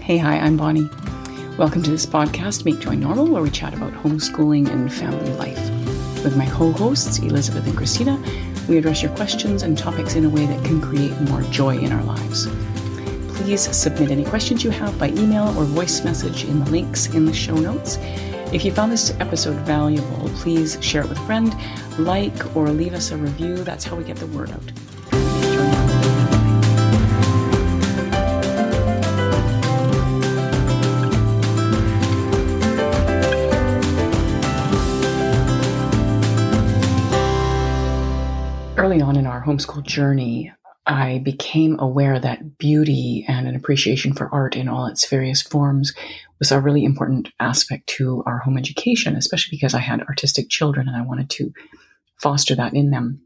Hey, hi, I'm Bonnie. Welcome to this podcast, Make Joy Normal, where we chat about homeschooling and family life. With my co-hosts, Elizabeth and Christina, we address your questions and topics in a way that can create more joy in our lives. Please submit any questions you have by email or voice message in the links in the show notes. If you found this episode valuable, please share it with a friend, like, or leave us a review. That's how we get the word out. Early on in our homeschool journey, I became aware that beauty and an appreciation for art in all its various forms was a really important aspect to our home education, especially because I had artistic children and I wanted to foster that in them.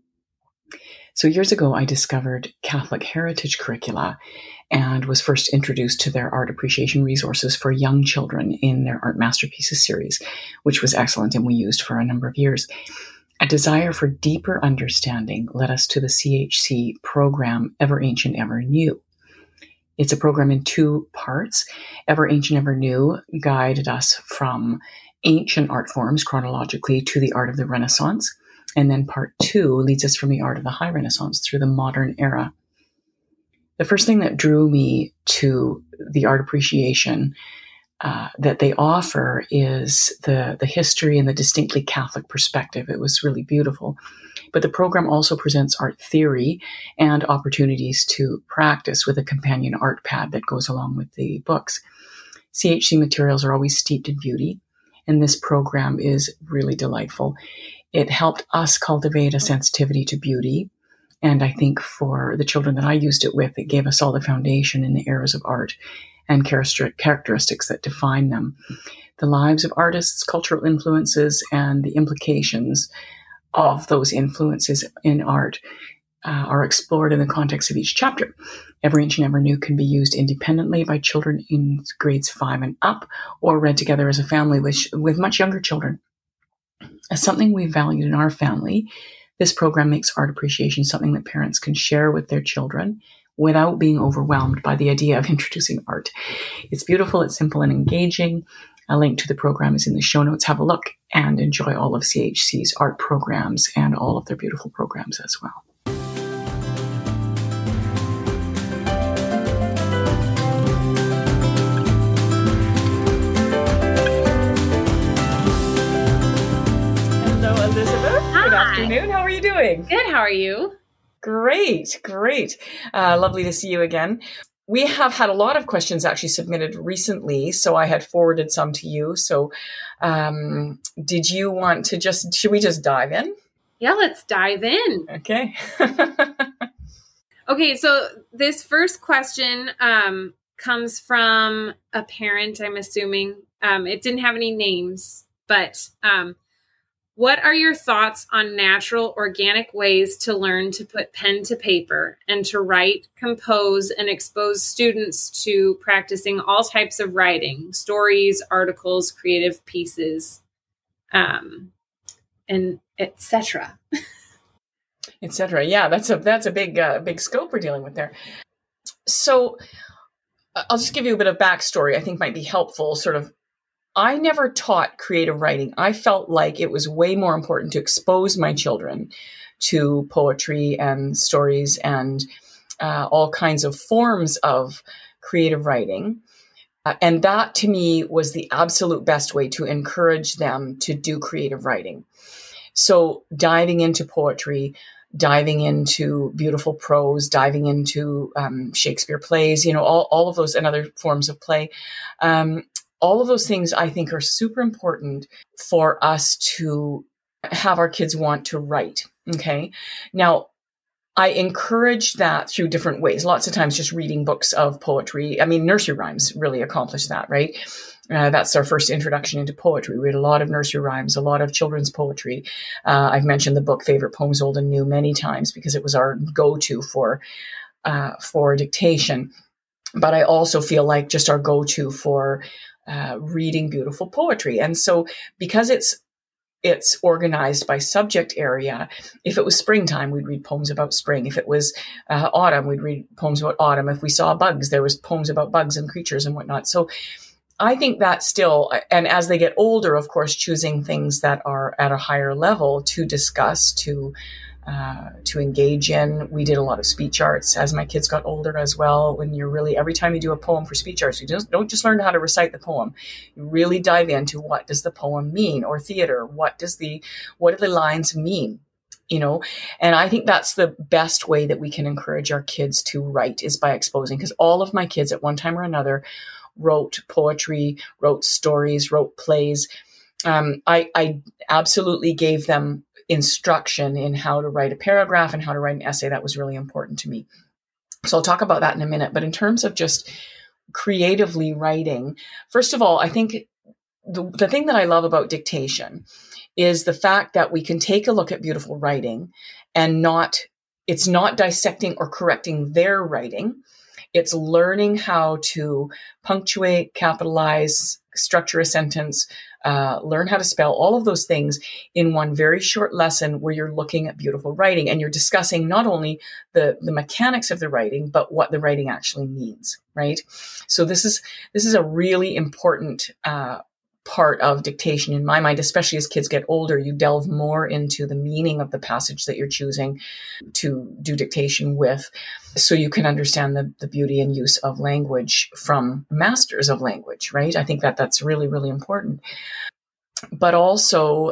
So years ago, I discovered Catholic heritage curricula and was first introduced to their art appreciation resources for young children in their Art Masterpieces series, which was excellent and we used for a number of years. A desire for deeper understanding led us to the CHC program, Ever Ancient, Ever New. It's a program in two parts. Ever Ancient, Ever New guided us from ancient art forms chronologically to the art of the Renaissance. And then part two leads us from the art of the High Renaissance through the modern era. The first thing that drew me to the art appreciation that they offer is the history and the distinctly Catholic perspective. It was really beautiful. But the program also presents art theory and opportunities to practice with a companion art pad that goes along with the books. CHC materials are always steeped in beauty, and this program is really delightful. It helped us cultivate a sensitivity to beauty, and I think for the children that I used it with, it gave us all the foundation in the areas of art and characteristics that define them. The lives of artists, cultural influences, and the implications of those influences in art are explored in the context of each chapter. Ever Ancient, Ever New can be used independently by children in grades 5 and up, or read together as a family with much younger children. As something we valued in our family, this program makes art appreciation something that parents can share with their children without being overwhelmed by the idea of introducing art. It's beautiful, it's simple and engaging. A link to the program is in the show notes. Have a look and enjoy all of CHC's art programs and all of their beautiful programs as well. Hello, Elizabeth. Hi. Good afternoon. How are you doing? Good. How are you? Great. Lovely to see you again. We have had a lot of questions actually submitted recently, so I had forwarded some to you. So did you want to should we just dive in? Yeah, let's dive in. Okay. Okay, so this first question comes from a parent, I'm assuming. It didn't have any names, but what are your thoughts on natural, organic ways to learn to put pen to paper and to write, compose, and expose students to practicing all types of writing, stories, articles, creative pieces, and etc.? Etc. Yeah, that's a big scope we're dealing with there. So I'll just give you a bit of backstory I think might be helpful. I never taught creative writing. I felt like it was way more important to expose my children to poetry and stories and all kinds of forms of creative writing. And that to me was the absolute best way to encourage them to do creative writing. So diving into poetry, diving into beautiful prose, diving into Shakespeare plays, all of those and other forms of play. All of those things I think are super important for us to have our kids want to write. Okay. Now, I encourage that through different ways. Lots of times just reading books of poetry. I mean, nursery rhymes really accomplish that, right? That's our first introduction into poetry. We read a lot of nursery rhymes, a lot of children's poetry. I've mentioned the book Favorite Poems Old and New many times because it was our go-to for dictation. But I also feel like just our go-to for reading beautiful poetry. And so because it's it's organized by subject area. If it was springtime, we'd read poems about spring. If it was autumn, we'd read poems about autumn. If we saw bugs, there was poems about bugs and creatures and whatnot. So I think that still, and as they get older, of course, choosing things that are at a higher level to discuss, to engage in. We did a lot of speech arts as my kids got older as well. When you're really, every time you do a poem for speech arts, you don't just learn how to recite the poem. You really dive into what does the poem mean, or theater. What do the lines mean? And I think that's the best way that we can encourage our kids to write, is by exposing, because all of my kids at one time or another wrote poetry, wrote stories, wrote plays. I absolutely gave them instruction in how to write a paragraph and how to write an essay. That was really important to me. So I'll talk about that in a minute. But in terms of just creatively writing, first of all, I think the thing that I love about dictation is the fact that we can take a look at beautiful writing and it's not dissecting or correcting their writing. It's learning how to punctuate, capitalize, structure a sentence, learn how to spell, all of those things in one very short lesson where you're looking at beautiful writing and you're discussing not only the mechanics of the writing, but what the writing actually means, right? So this is a really important part of dictation in my mind, especially as kids get older. You delve more into the meaning of the passage that you're choosing to do dictation with, so you can understand the beauty and use of language from masters of language, right? I think that's really, really important. But also,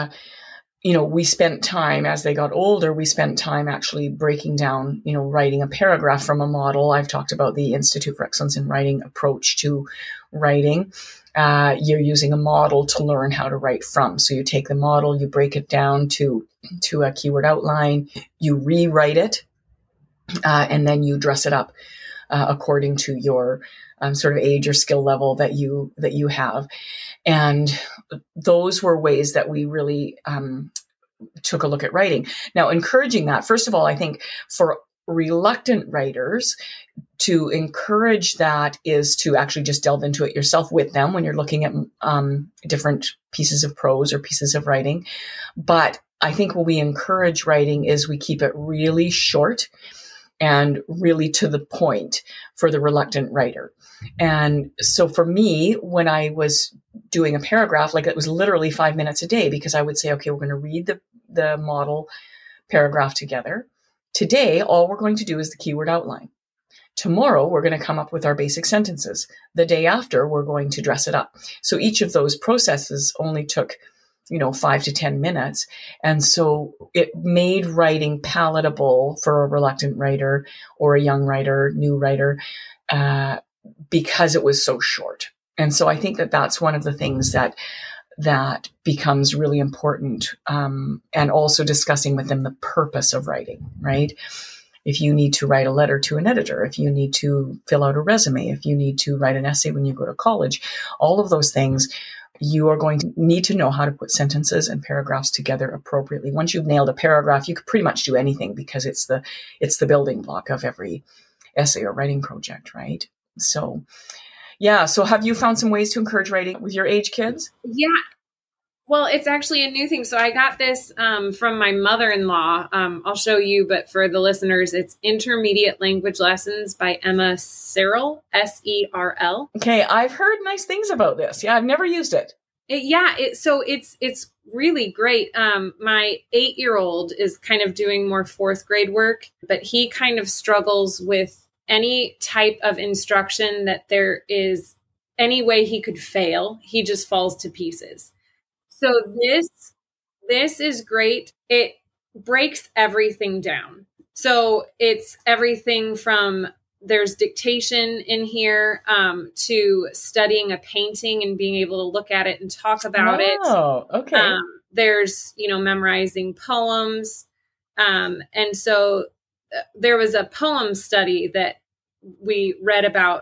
we spent time, as they got older, we spent time actually breaking down, writing a paragraph from a model. I've talked about the Institute for Excellence in Writing approach to writing. You're using a model to learn how to write from. So you take the model, you break it down to a keyword outline, you rewrite it, and then you dress it up according to your sort of age or skill level that you have. And those were ways that we really took a look at writing. Now, encouraging that, first of all, I think for reluctant writers, to encourage that is to actually just delve into it yourself with them when you're looking at different pieces of prose or pieces of writing. But I think when we encourage writing is we keep it really short and really to the point for the reluctant writer. And so for me, when I was doing a paragraph, it was literally 5 minutes a day, because I would say, okay, we're going to read the model paragraph together. Today, all we're going to do is the keyword outline. Tomorrow, we're going to come up with our basic sentences. The day after, we're going to dress it up. So each of those processes only took 5 to 10 minutes. And so it made writing palatable for a reluctant writer or a young writer, new writer, because it was so short. And so I think that's one of the things that becomes really important. And also discussing with them the purpose of writing, right? If you need to write a letter to an editor, if you need to fill out a resume, if you need to write an essay when you go to college, all of those things, you are going to need to know how to put sentences and paragraphs together appropriately. Once you've nailed a paragraph, you could pretty much do anything, because it's the building block of every essay or writing project, right? So, yeah. So have you found some ways to encourage writing with your age kids? Yeah. Well, it's actually a new thing. So I got this from my mother-in-law. I'll show you, but for the listeners, it's Intermediate Language Lessons by Emma Searle, Serl. Okay, I've heard nice things about this. Yeah, I've never used it. It's really great. My 8-year-old is kind of doing more 4th grade work, but he kind of struggles with any type of instruction that there is any way he could fail. He just falls to pieces. So this is great. It breaks everything down. So it's everything from, there's dictation in here, to studying a painting and being able to look at it and talk about it. Oh, okay. There's, memorizing poems. And so there was a poem study that we read about,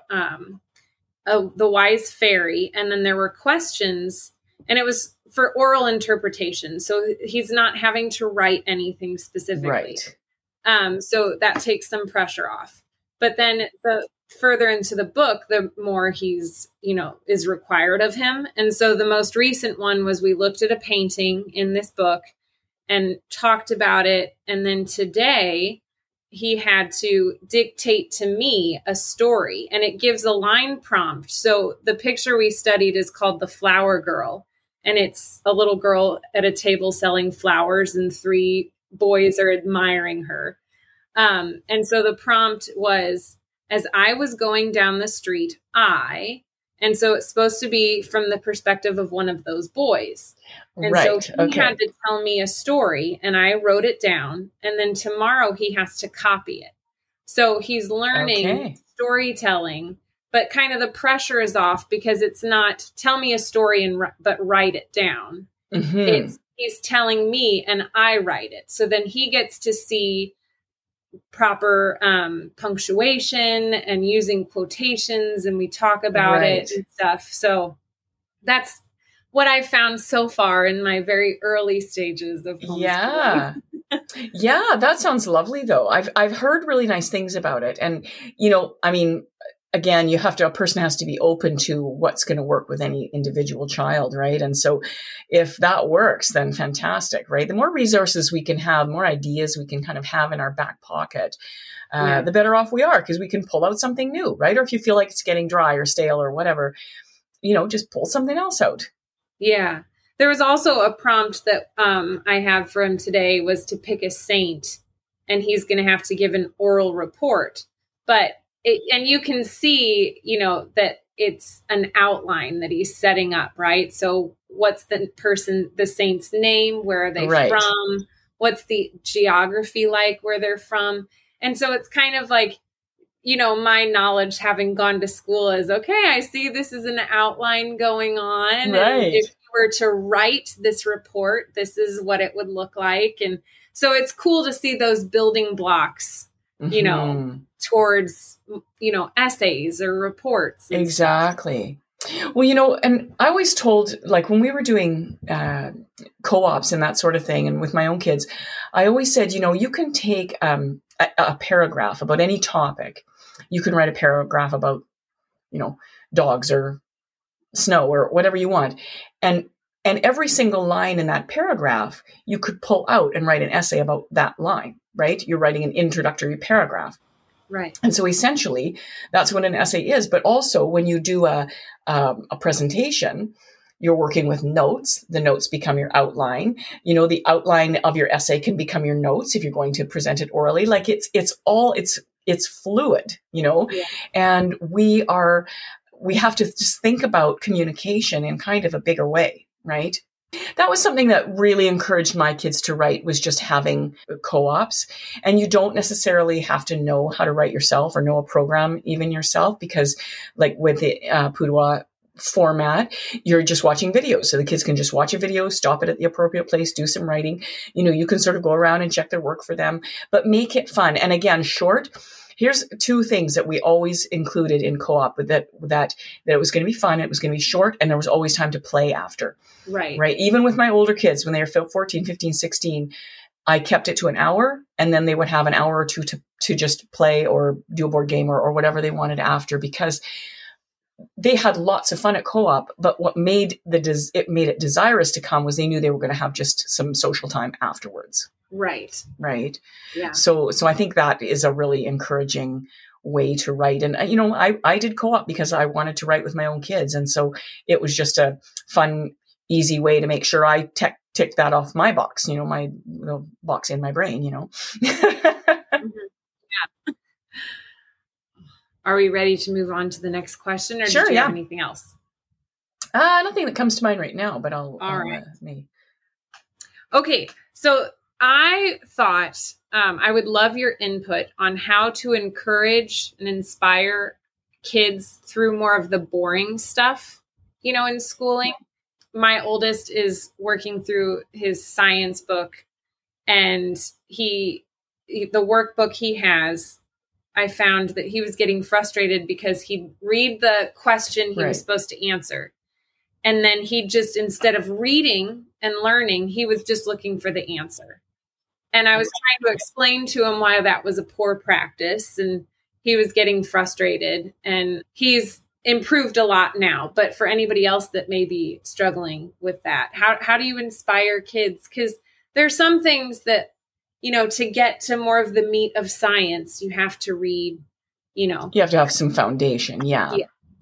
The Wise Fairy. And then there were questions, and it was for oral interpretation. So he's not having to write anything specifically. Right. So that takes some pressure off. But then further into the book, the more he's, is required of him. And so the most recent one was we looked at a painting in this book and talked about it. And then today he had to dictate to me a story, and it gives a line prompt. So the picture we studied is called The Flower Girl. And it's a little girl at a table selling flowers, and 3 boys are admiring her. And so the prompt was, as I was going down the street, and so it's supposed to be from the perspective of one of those boys. And right. So he had to tell me a story, and I wrote it down. And then tomorrow he has to copy it. So he's learning storytelling, but kind of the pressure is off because it's not tell me a story but write it down. Mm-hmm. He's telling me and I write it. So then he gets to see proper punctuation and using quotations, and we talk about it and stuff. So that's what I found so far in my very early stages of homeschooling. Yeah, that sounds lovely though. I've heard really nice things about it. And, again, a person has to be open to what's going to work with any individual child, right? And so if that works, then fantastic, right? The more resources we can have, more ideas we can kind of have in our back pocket, the better off we are, because we can pull out something new, right? Or if you feel like it's getting dry or stale or whatever, just pull something else out. Yeah. There was also a prompt that I have for him today was to pick a saint, and he's going to have to give an oral report. And you can see, that it's an outline that he's setting up, right? So what's the saint's name? Where are they from? What's the geography like where they're from? And so it's kind of like, my knowledge having gone to school is, okay, I see this is an outline going on. Right. And if you were to write this report, this is what it would look like. And so it's cool to see those building blocks, towards, essays or reports. Exactly. Well, and I always told, like when we were doing co-ops and that sort of thing, and with my own kids, I always said, you can take a paragraph about any topic. You can write a paragraph about, dogs or snow or whatever you want. And every single line in that paragraph, you could pull out and write an essay about that line, right? You're writing an introductory paragraph. Right. And so essentially that's what an essay is. But also when you do a presentation, you're working with notes. The notes become your outline. The outline of your essay can become your notes if you're going to present it orally. Like it's fluid, and we have to just think about communication in kind of a bigger way, right? That was something that really encouraged my kids to write, was just having co-ops. And you don't necessarily have to know how to write yourself or know a program even yourself, because like with the Pudewa format, you're just watching videos. So the kids can just watch a video, stop it at the appropriate place, do some writing. You can sort of go around and check their work for them, but make it fun. And again, short. Here's 2 things that we always included in co-op, that it was going to be fun, it was going to be short, and there was always time to play after. Right. Even with my older kids, when they were 14, 15, 16, I kept it to an hour, and then they would have an hour or 2 to just play or do a board game or whatever they wanted after, because they had lots of fun at co-op. But what made it desirous to come was they knew they were going to have just some social time afterwards. Right. Yeah. So I think that is a really encouraging way to write. And, I did co-op because I wanted to write with my own kids. And so it was just a fun, easy way to make sure I tick that off my box, my little box in my brain, Mm-hmm. Yeah. Are we ready to move on to the next question, or sure, do you have anything else? Nothing that comes to mind right now, but All right. Okay. So I thought I would love your input on how to encourage and inspire kids through more of the boring stuff, in schooling. My oldest is working through his science book, and the workbook he has, I found that he was getting frustrated because he'd read the question he was supposed to answer. And then he just, instead of reading and learning, he was just looking for the answer. And I was trying to explain to him why that was a poor practice. And he was getting frustrated, and he's improved a lot now. But for anybody else that may be struggling with that, how do you inspire kids? Because there's some things that, to get to more of the meat of science, you have to read, You have to have some foundation. Yeah.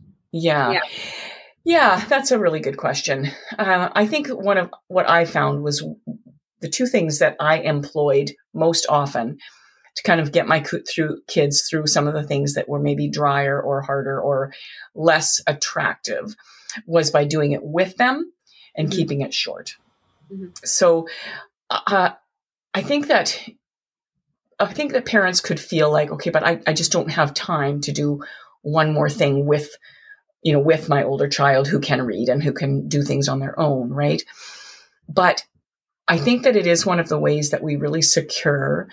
That's a really good question. I think one of what I found was the two things that I employed most often to kind of get my kids through some of the things that were maybe drier or harder or less attractive was by doing it with them and keeping it short. Mm-hmm. So I think that parents could feel like, okay, but I just don't have time to do one more thing with my older child who can read and who can do things on their own, right? But I think that it is one of the ways that we really secure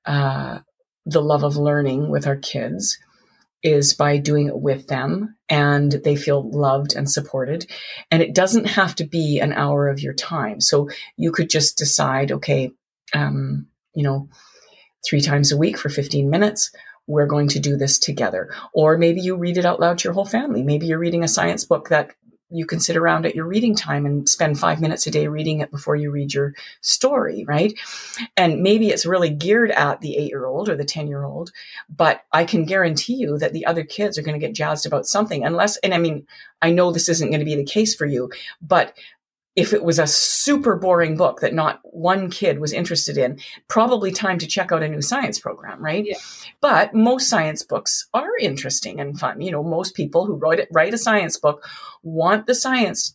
the love of learning with our kids is by doing it with them, and they feel loved and supported. And it doesn't have to be an hour of your time. So you could just decide, okay, 3 times a week for 15 minutes, we're going to do this together. Or maybe you read it out loud to your whole family. Maybe you're reading a science book that you can sit around at your reading time and spend 5 minutes a day reading it before you read your story, right? And maybe it's really geared at the 8-year-old or the 10-year-old, but I can guarantee you that the other kids are going to get jazzed about something I know this isn't going to be the case for you, but if it was a super boring book that not one kid was interested in, probably time to check out a new science program, right? Yeah. But most science books are interesting and fun. Most people who write a science book want the science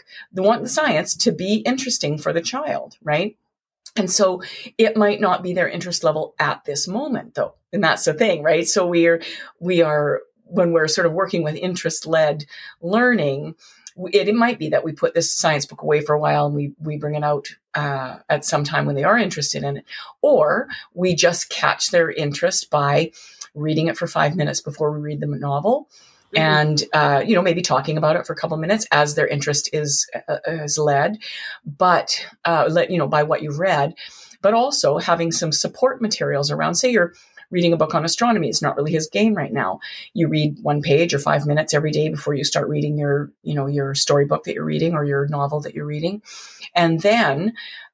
to be interesting for the child, right? And so it might not be their interest level at this moment, though. And that's the thing, right? So we are when we're sort of working with interest-led learning, it might be that we put this science book away for a while and we bring it out at some time when they are interested in it, or we just catch their interest by reading it for 5 minutes before we read them a novel, and maybe talking about it for a couple of minutes as their interest is led, but by what you've read, but also having some support materials around. Say you're reading a book on astronomy. It's not really his game right now. You read 1 page or 5 minutes every day before you start reading your storybook that you're reading or your novel that you're reading. And then,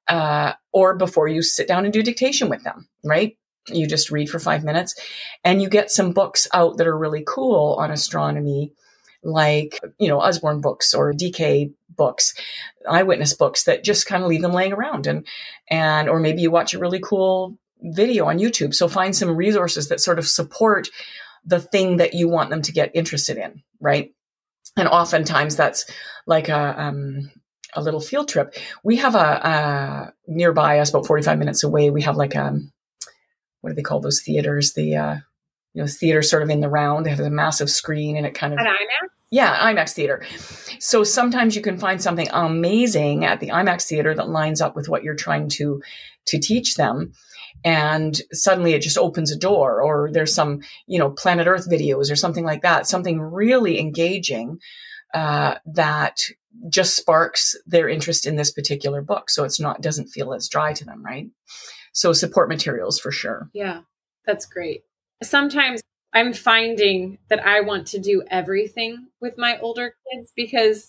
or before you sit down and do dictation with them, right? You just read for 5 minutes and you get some books out that are really cool on astronomy, like, Usborne books or DK books, eyewitness books that just kind of leave them laying around or maybe you watch a really cool video on YouTube. So find some resources that sort of support the thing that you want them to get interested in, right? And oftentimes that's like a little field trip. We have a nearby us, about 45 minutes away, we have like what do they call those theaters? The theater sort of in the round. They have a massive screen and it kind of... An IMAX? Yeah, IMAX theater. So sometimes you can find something amazing at the IMAX theater that lines up with what you're trying to teach them. And suddenly it just opens a door, or there's some, Planet Earth videos or something like that, something really engaging that just sparks their interest in this particular book. So doesn't feel as dry to them, right? So support materials for sure. Yeah, that's great. Sometimes I'm finding that I want to do everything with my older kids because,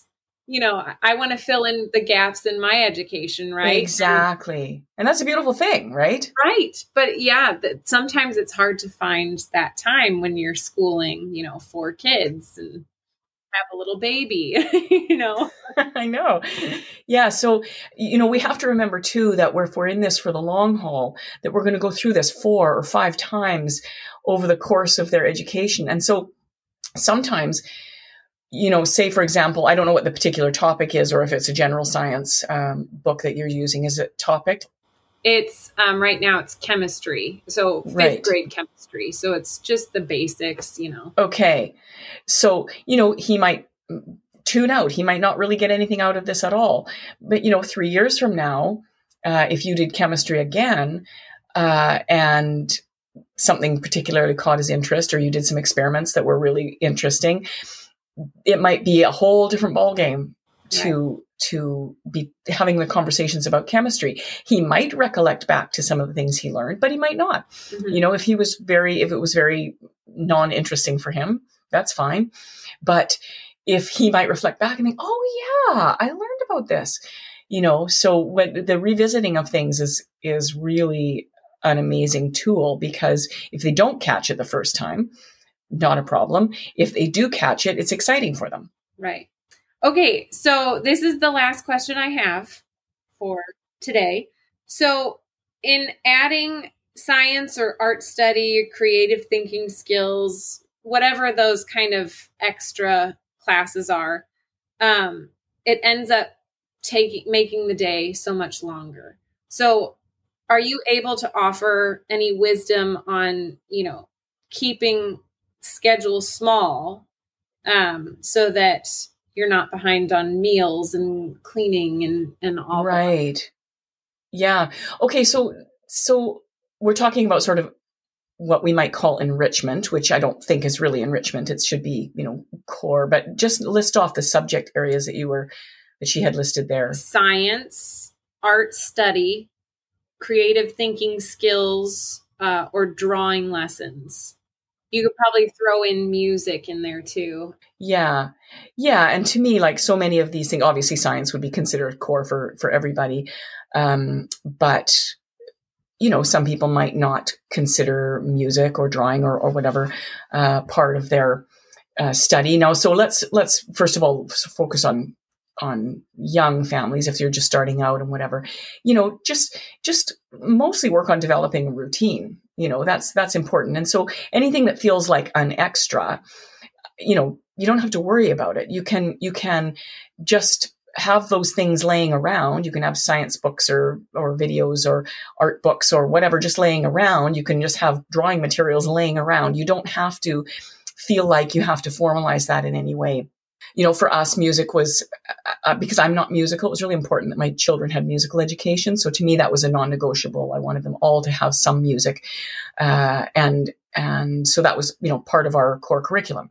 I want to fill in the gaps in my education, right? Exactly. And that's a beautiful thing, right? Right. But yeah, sometimes it's hard to find that time when you're schooling, 4 kids and have a little baby, I know. Yeah. So, we have to remember too, that if we're in this for the long haul, that we're going to go through this 4 or 5 times over the course of their education. And so sometimes, say, for example, I don't know what the particular topic is, or if it's a general science book that you're using. Is it topic? It's right now it's chemistry. So 5th grade chemistry. So it's just the basics, Okay. So, he might tune out. He might not really get anything out of this at all. But, 3 years from now, if you did chemistry again, and something particularly caught his interest, or you did some experiments that were really interesting, it might be a whole different ballgame to to be having the conversations about chemistry. He might recollect back to some of the things he learned, but he might not. Mm-hmm. If it was very non-interesting for him, that's fine. But if he might reflect back and think, oh yeah, I learned about this, so when the revisiting of things is really an amazing tool, because if they don't catch it the first time, not a problem. If they do catch it, it's exciting for them. Right. Okay. So this is the last question I have for today. So in adding science or art study, or creative thinking skills, whatever those kind of extra classes are, it ends up making the day so much longer. So are you able to offer any wisdom on, keeping schedule small, so that you're not behind on meals and cleaning and all right that? Yeah. Okay. So we're talking about sort of what we might call enrichment, which I don't think is really enrichment. It should be, core, but just list off the subject areas that she had listed there. Science, art study, creative thinking skills, or drawing lessons. You could probably throw in music in there too. Yeah. Yeah. And to me, like so many of these things, obviously science would be considered core for everybody. But, some people might not consider music or drawing or whatever, part of their study. Now, so let's first of all focus on young families. If you're just starting out and whatever, just mostly work on developing a routine. That's important. And so anything that feels like an extra, you don't have to worry about it. You can just have those things laying around. You can have science books or videos or art books or whatever just laying around. You can just have drawing materials laying around. You don't have to feel like you have to formalize that in any way. For us, music was, because I'm not musical, it was really important that my children had musical education. So to me, that was a non-negotiable. I wanted them all to have some music. And so that was, part of our core curriculum.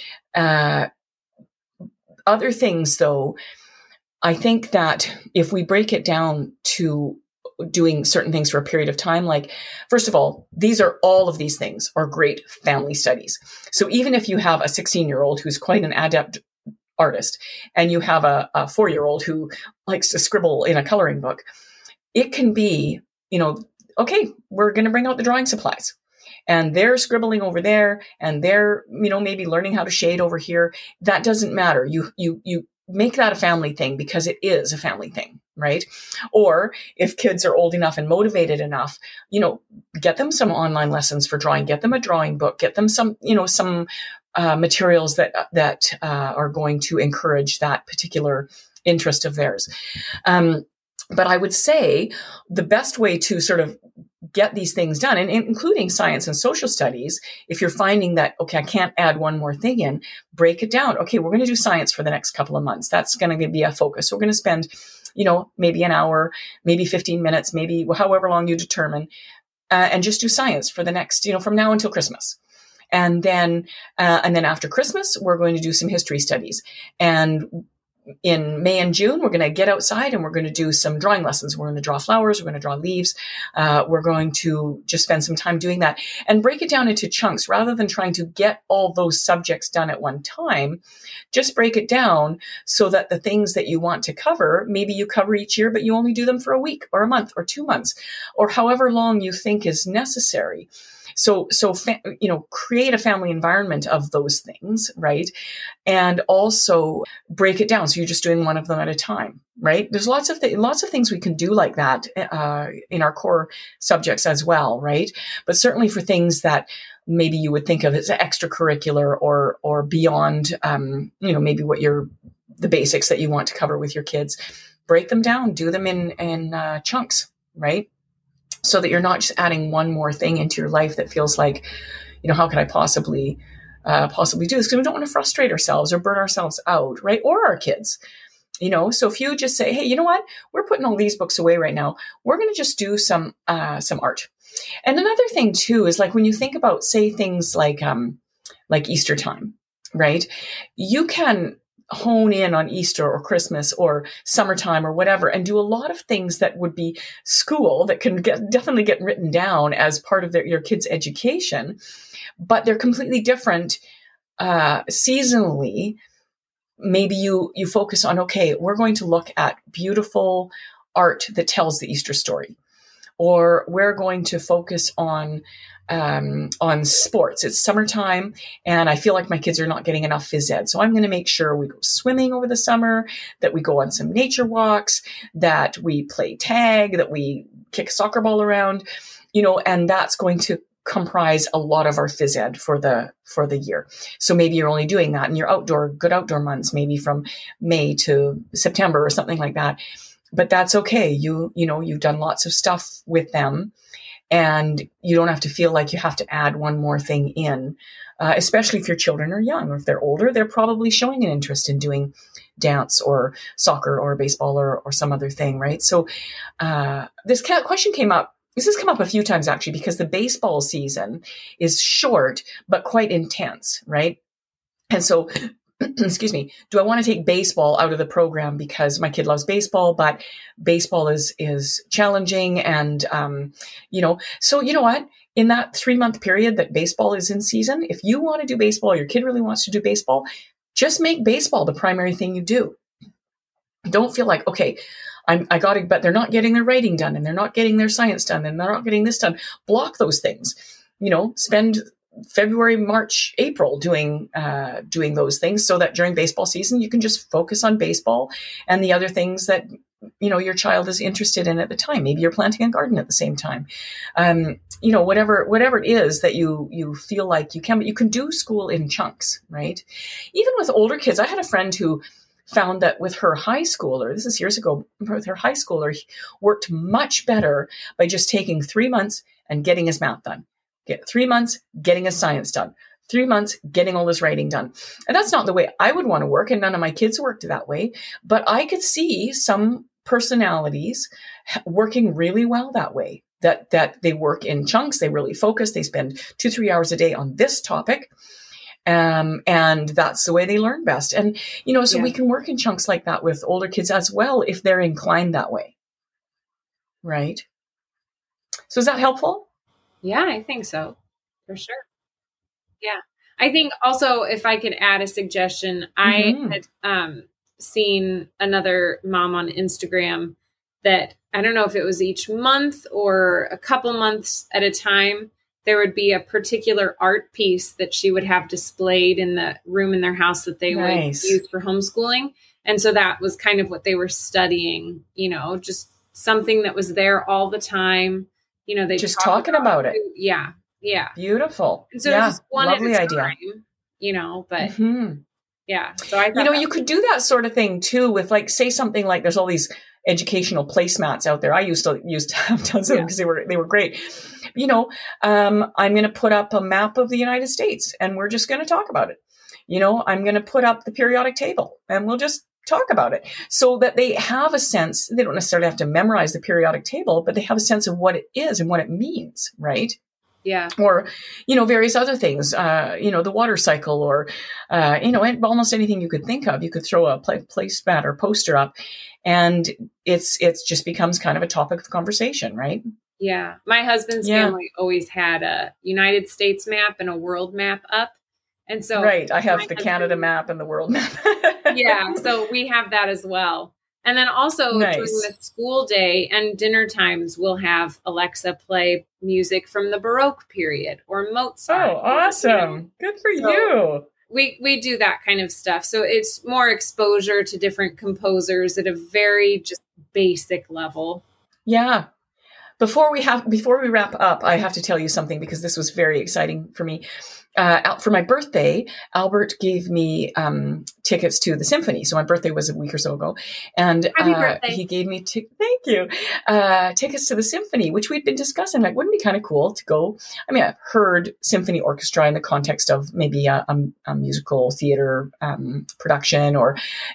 Other things, though, I think that if we break it down to doing certain things for a period of time, like, first of all, all of these things are great family studies. So even if you have a 16-year-old who's quite an adept artist and you have a 4-year-old who likes to scribble in a coloring book, it can be, okay, we're going to bring out the drawing supplies. And they're scribbling over there and they're, maybe learning how to shade over here. That doesn't matter. You make that a family thing because it is a family thing, right? Or if kids are old enough and motivated enough, get them some online lessons for drawing, get them a drawing book, get them some materials that are going to encourage that particular interest of theirs. But I would say the best way to sort of get these things done, and including science and social studies, if you're finding that, okay, I can't add one more thing in, break it down. Okay, we're going to do science for the next couple of months. That's going to be a focus. So we're going to spend, maybe an hour, maybe 15 minutes, maybe however long you determine, and just do science for the next, from now until Christmas. And then after Christmas, we're going to do some history studies. And in May and June, we're going to get outside and we're going to do some drawing lessons. We're going to draw flowers. We're going to draw leaves. We're going to just spend some time doing that and break it down into chunks rather than trying to get all those subjects done at one time. Just break it down so that the things that you want to cover, maybe you cover each year, but you only do them for a week or a month or 2 months or however long you think is necessary. So create a family environment of those things, right? And also break it down. So you're just doing one of them at a time, right? There's lots of things we can do like that in our core subjects as well, right? But certainly for things that maybe you would think of as extracurricular or beyond, maybe the basics that you want to cover with your kids, break them down, do them in chunks, right? So that you're not just adding one more thing into your life that feels like, how can I possibly do this? Because we don't want to frustrate ourselves or burn ourselves out, right? Or our kids, So if you just say, hey, you know what? We're putting all these books away right now. We're going to just do some art. And another thing too is like when you think about, say, things like Easter time, right? You can hone in on Easter or Christmas or summertime or whatever, and do a lot of things that would be school that can definitely get written down as part of your kids' education, but they're completely different seasonally. Maybe you focus on, okay, we're going to look at beautiful art that tells the Easter story, or we're going to focus on sports. It's summertime and I feel like my kids are not getting enough phys ed. So I'm going to make sure we go swimming over the summer, that we go on some nature walks, that we play tag, that we kick a soccer ball around, and that's going to comprise a lot of our phys ed for the year. So maybe you're only doing that in your good outdoor months, maybe from May to September or something like that. But that's okay. You've done lots of stuff with them, and you don't have to feel like you have to add one more thing in, especially if your children are young. Or if they're older, they're probably showing an interest in doing dance or soccer or baseball or some other thing, right? So this question came up. This has come up a few times, actually, because the baseball season is short but quite intense, right? And so, excuse me, do I want to take baseball out of the program because my kid loves baseball, but baseball is challenging? And, so you know what? In that 3-month period that baseball is in season, if you want to do baseball, your kid really wants to do baseball, just make baseball the primary thing you do. Don't feel like, okay, but they're not getting their writing done, and they're not getting their science done, and they're not getting this done. Block those things. Spend February, March, April doing those things, so that during baseball season you can just focus on baseball and the other things that your child is interested in at the time. Maybe you're planting a garden at the same time. Whatever it is that you feel like you can, but you can do school in chunks, right? Even with older kids, I had a friend who found that with her high schooler, this is years ago, with her high schooler, he worked much better by just taking 3 months and getting his math done. Get 3 months, getting his science done. 3 months, getting all his writing done. And that's not the way I would want to work, and none of my kids worked that way. But I could see some personalities working really well that way, that they work in chunks, they really focus, they spend 2-3 hours a day on this topic. And that's the way they learn best. And, we can work in chunks like that with older kids as well, if they're inclined that way. Right. So is that helpful? Yeah, I think so. For sure. Yeah. I think also, if I could add a suggestion, I had seen another mom on Instagram that, I don't know if it was each month or a couple months at a time, there would be a particular art piece that she would have displayed in the room in their house that they would use for homeschooling. And so that was kind of what they were studying, just something that was there all the time. They just talking about it. Yeah. Yeah. Beautiful. And so just one lovely at a idea. Time, but yeah. So I thought you could do that sort of thing too with, like, say something like, there's all these educational placemats out there. I used to have tons of them because they were great. I'm going to put up a map of the United States and we're just going to talk about it. I'm going to put up the periodic table and we'll just talk about it, so that they have a sense. They don't necessarily have to memorize the periodic table, but they have a sense of what it is and what it means, right? Yeah. Or, various other things, the water cycle, or, almost anything you could think of. You could throw a placemat or poster up, and it's just becomes kind of a topic of conversation, right? Yeah. My husband's family always had a United States map and a world map up. And so, right. I have the Canada map and the world map. Yeah. So we have that as well. And then also during the school day and dinner times, we'll have Alexa play music from the Baroque period or Mozart. Oh, awesome. Good for you. We do that kind of stuff. So it's more exposure to different composers at a very just basic level. Yeah. Before we wrap up, I have to tell you something, because this was very exciting for me. For my birthday, Albert gave me tickets to the symphony. So my birthday was a week or so ago, and he gave me thank you tickets to the symphony, which we'd been discussing. Like, wouldn't it be kind of cool to go? I mean, I've heard symphony orchestra in the context of maybe a musical theater production, or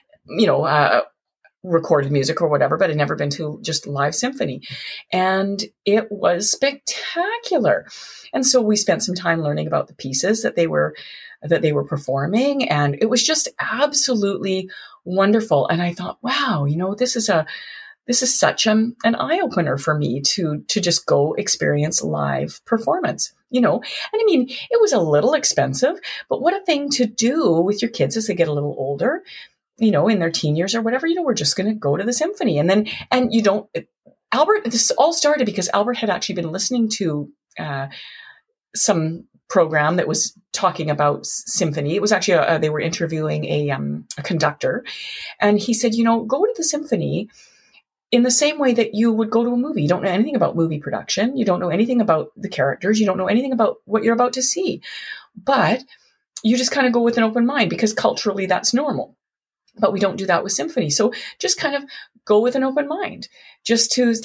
recorded music or whatever, but I'd never been to just live symphony. And it was spectacular. And so we spent some time learning about the pieces that they were that they were performing. And it was just absolutely wonderful. And I thought, wow, this is such an eye opener for me to just go experience live performance, and I mean, it was a little expensive, but what a thing to do with your kids as they get a little older, in their teen years or whatever, we're just going to go to the symphony. Albert, this all started because Albert had actually been listening to some program that was talking about symphony. It was actually, they were interviewing a conductor, and he said, go to the symphony in the same way that you would go to a movie. You don't know anything about movie production. You don't know anything about the characters. You don't know anything about what you're about to see, but you just kind of go with an open mind because culturally that's normal. But we don't do that with symphony. So just kind of go with an open mind, just to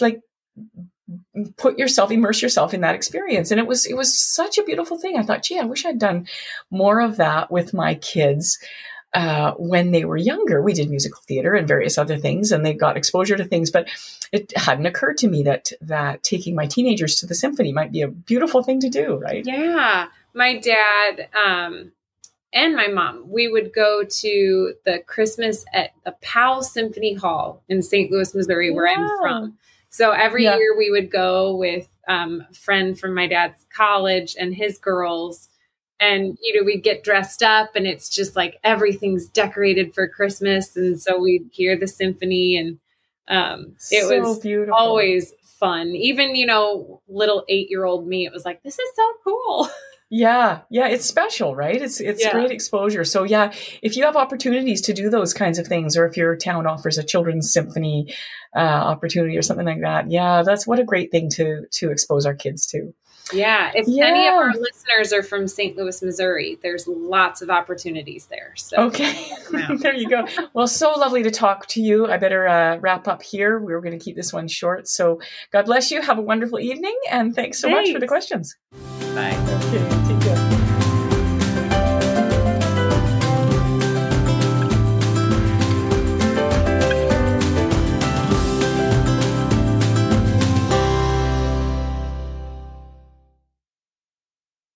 immerse yourself in that experience. And it was such a beautiful thing. I thought, gee, I wish I'd done more of that with my kids when they were younger. We did musical theater and various other things, and they got exposure to things, but it hadn't occurred to me that taking my teenagers to the symphony might be a beautiful thing to do, right? Yeah. My dad, and my mom, we would go to the Christmas at the Powell Symphony Hall in St. Louis, Missouri, where I'm from. So every year we would go with a friend from my dad's college and his girls, and, we'd get dressed up, and it's just like everything's decorated for Christmas. And so we'd hear the symphony, and it was beautiful. Always fun. Even, little 8-year-old me, it was like, this is so cool. Yeah, it's special, right? It's great exposure. So if you have opportunities to do those kinds of things, or if your town offers a children's symphony opportunity or something like that, that's what a great thing to expose our kids to. Yeah, if any of our listeners are from St. Louis, Missouri, there's lots of opportunities there. So okay, there you go. Well, so lovely to talk to you. I better wrap up here. We're going to keep this one short. So God bless you. Have a wonderful evening, and thanks so much for the questions. Bye. Okay.